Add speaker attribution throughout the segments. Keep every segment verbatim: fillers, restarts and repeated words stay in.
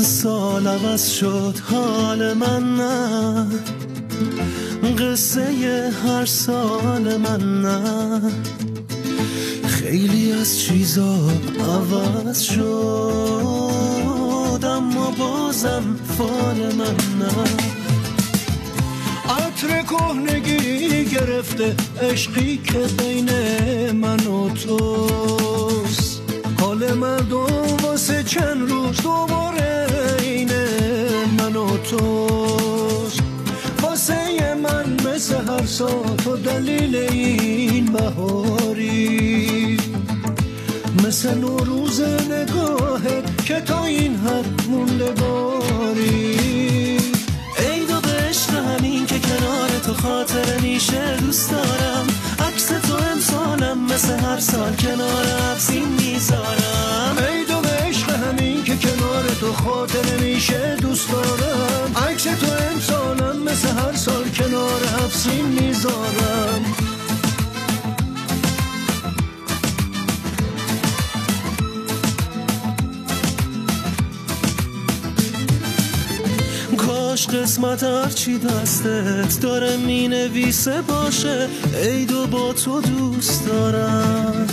Speaker 1: سال عوض شد حال من نه، قصه هر سال من نه، خیلی از چیزا عوض شد اما بازم فال من نه. عطر کهنگی گرفته عشقی که بین من و توست، حال مردم واسه چند روز دوباره اینه من و توست. واسه من مثل هر سال تو دلیل این بهاری، مثل نوروز نگاهت که تا این حد موندگاری. ای دو به عشق همین که کنار تو خاطر میشه دوست دارم، عکس تو امسالم مثل هر سال کنار حبسین میذارم. ای دو به عشق همین که کنار تو خاطر میشه دوست دارم، عکس تو امسالم مثل هر سال کنار حبسین میذارم. کاش قسمت هرچی دستت داره می نویسه باشه، ای دو با تو دوست دارم.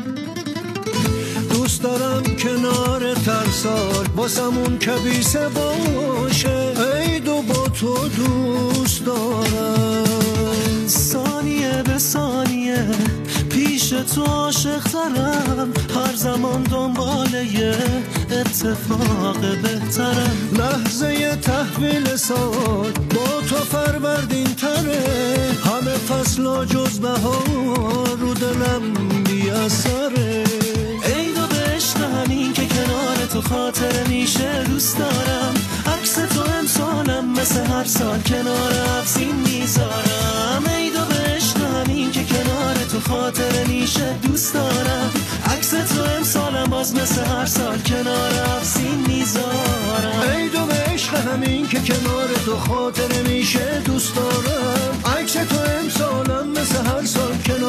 Speaker 1: دوست دارم کنار ترسال واسمون کبیسه باشه، ای دو با تو دوست دارم. ثانیه به ثانیه پیش تو عاشق ترم، هر زمان دنبال یه اتفاق بهترم. لحظه تحویل سال با تو فروردین تره، همه فصل جز بهار رو دلم بی اثره. ای دو به عشق همین که کنار تو خاطر میشه دوست دارم، عکس تو امسالم مثل هر سال کنار حبسین میذارم. ای دو به عشق همین که کنار تو خاطر میشه دوست دارم، عکس تو امسالم باز مثل هر سال کنار حبسین میذارم. ای دو به عشق همین که کنار تو خاطر میشه دوست دارم، عکس تو امسالم مثل هر سال کنار